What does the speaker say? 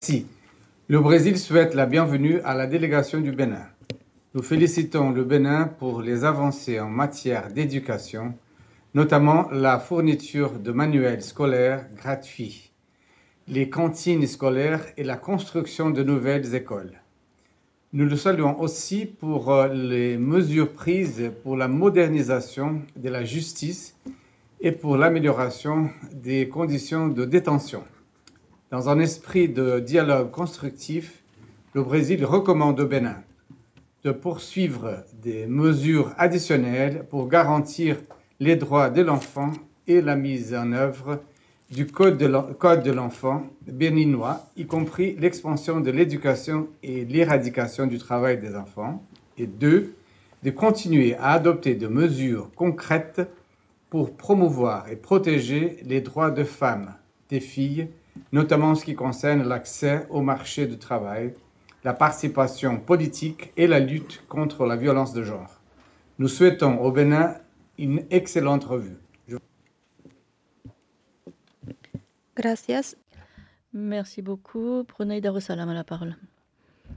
Si, le Brésil souhaite la bienvenue à la délégation du Bénin. Nous félicitons le Bénin pour les avancées en matière d'éducation, notamment la fourniture de manuels scolaires gratuits, les cantines scolaires et la construction de nouvelles écoles. Nous le saluons aussi pour les mesures prises pour la modernisation de la justice et pour l'amélioration des conditions de détention. Dans un esprit de dialogue constructif, le Brésil recommande au Bénin de poursuivre des mesures additionnelles pour garantir les droits de l'enfant et la mise en œuvre du Code de l'enfant béninois, y compris l'expansion de l'éducation et l'éradication du travail des enfants. Et deux, de continuer à adopter des mesures concrètes pour promouvoir et protéger les droits de femmes, des filles, notamment en ce qui concerne l'accès au marché du travail, la participation politique et la lutte contre la violence de genre. Nous souhaitons au Bénin une excellente revue. Gracias. Merci beaucoup. Prenez Darussalam à la parole.